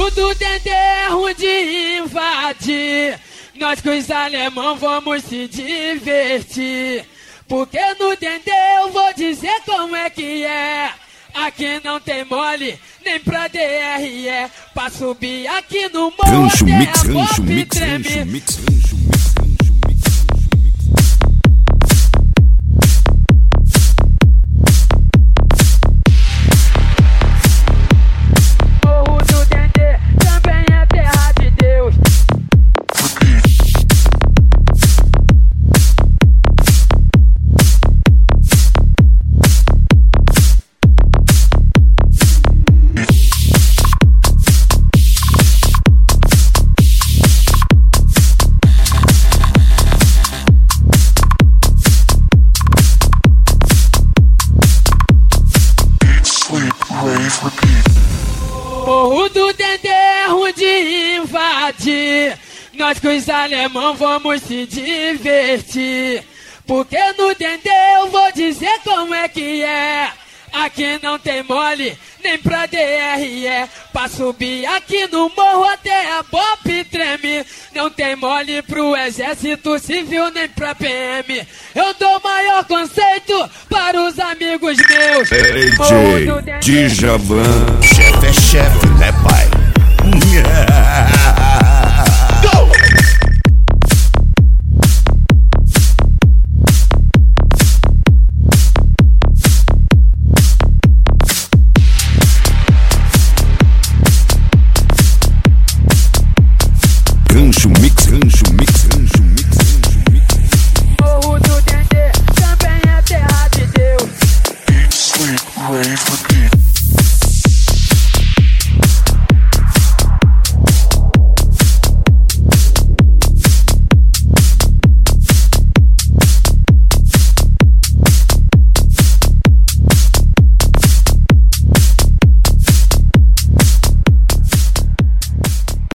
Morro do Dendê é ruim de invadir. Nós com os alemão vamos se divertir. Porque no Dendê eu vou dizer como é que é. Aqui não tem mole, nem pra DRE. Pra subir aqui no morro até a pop treme. Morro do Dendê é ruim de invadir. Nós com os alemão vamos se divertir. Porque no Dendê eu vou dizer como é que é. Aqui não tem mole, nem pra DRE. Pra subir aqui no morro até a pop treme. Não tem mole pro exército civil, nem pra PM. Eu dou maior conceito para os amigos meus. DJ Djavan, chefe é chefe.